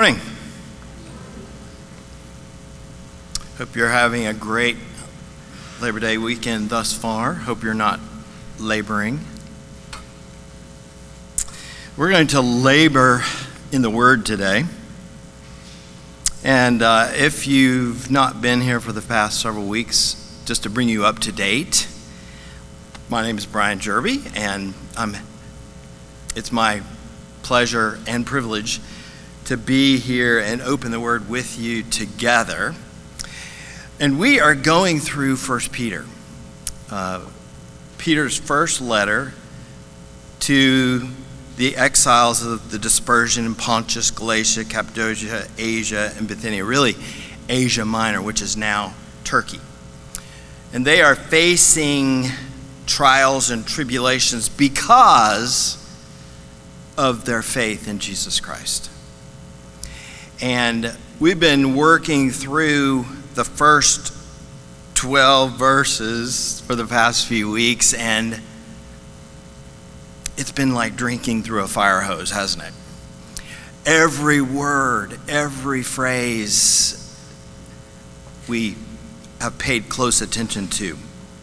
Morning. Hope you're having a great Labor Day weekend thus far. Hope you're not laboring. We're going to labor in the Word today. And if you've not been here for the past several weeks, just to bring you up to date, my name is Brian Jerby, and it's my pleasure and privilege to be here and open the Word with you together. And we are going through 1 Peter, Peter's first letter to the exiles of the dispersion in Pontus, Galatia, Cappadocia, Asia, and Bithynia, really Asia Minor, which is now Turkey. And they are facing trials and tribulations because of their faith in Jesus Christ. And we've been working through the first 12 verses for the past few weeks, and it's been like drinking through a fire hose, hasn't it? Every word, every phrase we have paid close attention to.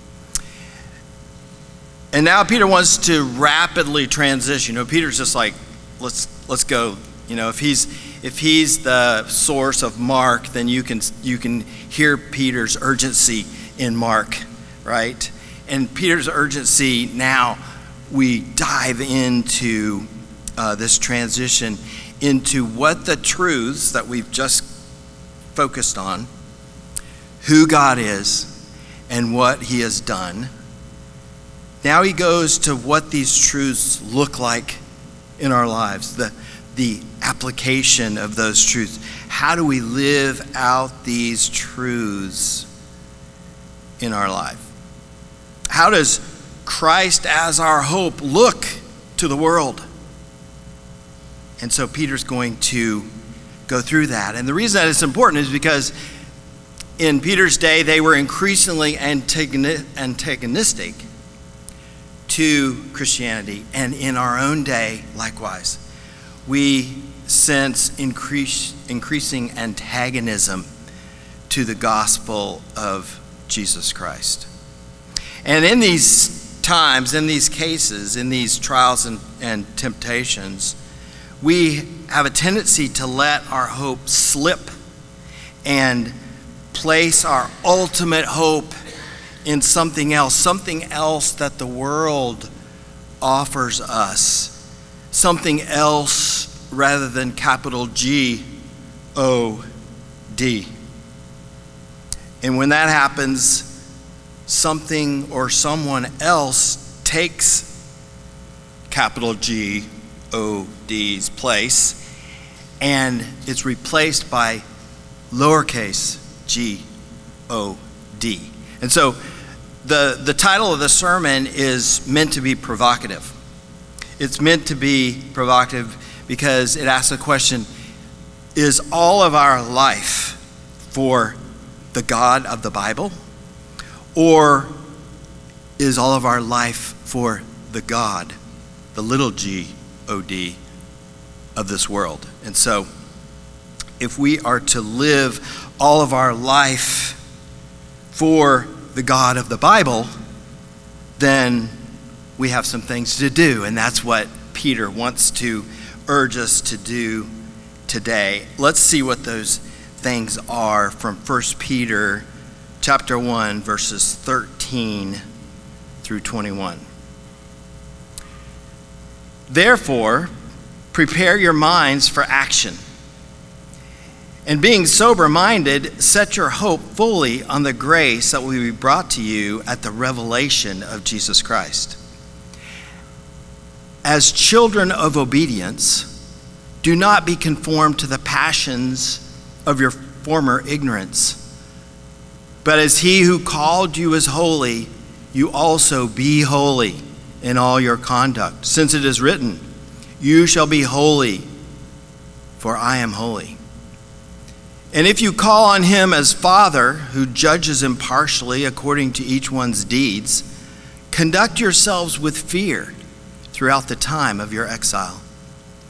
And now Peter wants to rapidly transition. Peter's just like, let's go. If he's the source of Mark, then you can hear Peter's urgency in Mark, right? And Peter's urgency, now we dive into this transition into what the truths that we've just focused on, who God is and what he has done. Now he goes to what these truths look like in our lives, the application of those truths. How do we live out these truths in our life? How does Christ as our hope look to the world? And so Peter's going to go through that. And the reason that it's important is because in Peter's day, they were increasingly antagonistic to Christianity. And in our own day, likewise, we sense increasing antagonism to the gospel of Jesus Christ. And in these times, in these cases, in these trials and temptations, we have a tendency to let our hope slip and place our ultimate hope in something else that the world offers us, something else rather than capital G-O-D. And when that happens, something or someone else takes capital G-O-D's place, and it's replaced by lowercase g-o-d. And so the title of the sermon is meant to be provocative. It's meant to be provocative because it asks the question, is all of our life for the God of the Bible? Or is all of our life for the God, the little g-o-d of this world? And so if we are to live all of our life for the God of the Bible, then we have some things to do, and that's what Peter wants to urge us to do today. Let's see what those things are from 1 Peter chapter 1, verses 13 through 21. Therefore, prepare your minds for action, and being sober-minded, set your hope fully on the grace that will be brought to you at the revelation of Jesus Christ. As children of obedience, do not be conformed to the passions of your former ignorance, but as he who called you is holy, you also be holy in all your conduct, since it is written, you shall be holy, for I am holy. And if you call on him as Father, who judges impartially according to each one's deeds, conduct yourselves with fear throughout the time of your exile,